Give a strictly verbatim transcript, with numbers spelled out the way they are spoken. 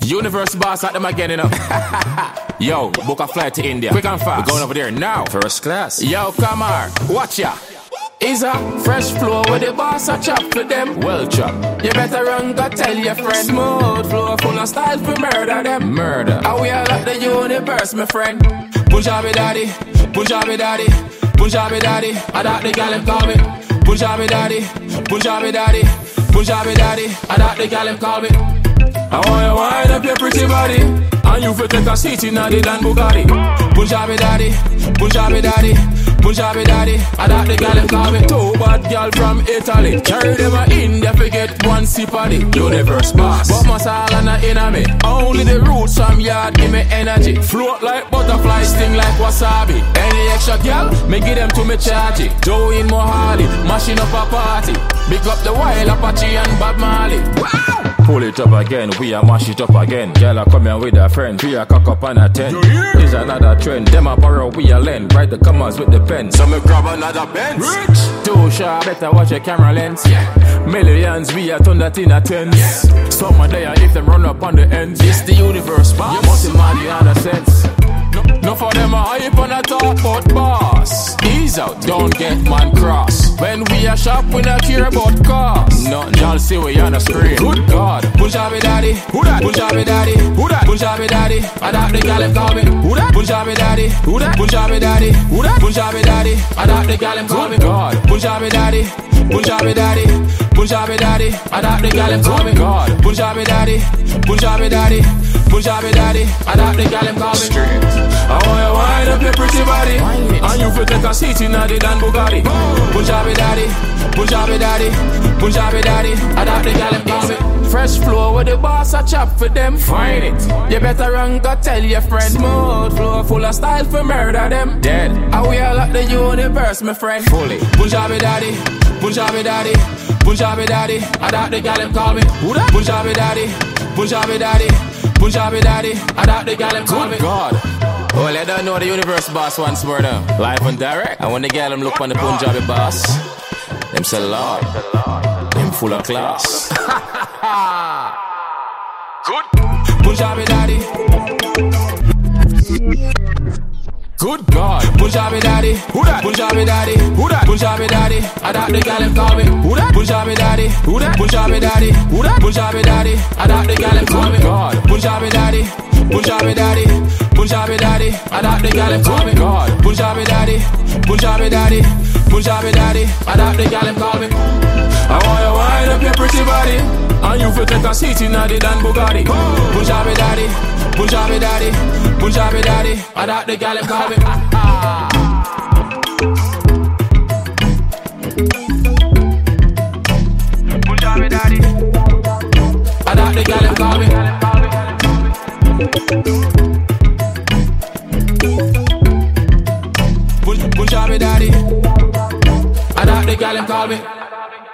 Universe boss at them again, you know. Yo, book a flight to India. Quick and fast. We're going over there now. First class. Yo, come on. Watch ya. Is a fresh flow with the boss a chop for them. Well chop. You better run, go tell your friend. Smooth flow, full of style for murder them. Murder. And we are like the universe, my friend. Punjabi daddy, Punjabi daddy, Punjabi daddy. I that the gal him call me. Punjabi daddy, Punjabi daddy, Punjabi daddy. I that the gal him call me. I wanna wind up your pretty body, and you fit take a seat in the Dan Bugatti. Punjabi daddy, Punjabi daddy, Punjabi daddy. I that the gal him call me. Two bad gal from Italy, carry them a India fi get one sip of the universe boss. But masala na inna me, only the roots from yard give me energy. Float like butterfly, sting like wasabi. Any extra gal, me give them to me charge it. Joe in Mohali, mashing up a party. Big up the Wild Apache and Bob Marley. Wow! Pull it up again, we a mash it up again. Girl a come here with her friend, we a cock up and a ten. Is another trend, them a borrow, we a lend. Write the commas with the pen, so me grab another Benz. Rich! Too sharp, better watch your camera lens. Yeah. Millions, we a turn that in a tens. Yeah. Some a day if them run up on the ends. It's the universe, boss. You must imagine the other sense. No, no for them a hype on a talk about boss. Ease out, don't get man cross. When we a shop, we not care about cost. Nothing y'all see we on the screen. Good God, Punjabi daddy, who that? Punjabi daddy, who that? Punjabi daddy, I that the gal him call me. Who that? Punjabi daddy, who that? Punjabi daddy, who that? Punjabi daddy, I that the gal him call me. God, Punjabi daddy, Punjabi daddy, Punjabi daddy, I that the gal him call me. God, Punjabi daddy, Punjabi daddy, Punjabi daddy, I that the gal him call me. I wanna wind up your pretty body, and you fit take a seat in the Dan Bugatti. Punjabi daddy, Punjabi daddy, Punjabi daddy, I that the gal him call me. Fresh flow with the boss a chop for them. Find it. You better run, go tell your friend. Smooth flow, full of style for murder them. Dead. And we are like the universe, my friend. Fully. Punjabi daddy, Punjabi daddy, Punjabi daddy, I that the gal him call me. Who that? Punjabi daddy, Punjabi daddy, Punjabi daddy, I that the gal him call me. God. Well, I don't know the universe boss once more now. Live and direct. And when the gal him look on the Punjabi boss, them say Lord, them full of class. Good. Punjabi daddy. Good God, Punjabi daddy, who that? Punjabi daddy, who that? Punjabi daddy, I that the gal him call me. Who that? Punjabi daddy, who that? Punjabi daddy, who that? Punjabi daddy, I that the gal him call me. God, Punjabi daddy, Punjabi daddy, Punjabi daddy, I that the gal him call me. God, Punjabi daddy, Punjabi daddy, Punjabi daddy, I that the gal him call me. I wanna wind up your pretty body, and you fit take a seat in the Dan Bugatti. Punjabi daddy, Punjabi daddy, Punjabi daddy, I that the gal him call me. Punjabi daddy, I that the gal him call me. Punjabi daddy, I that the gal him call me.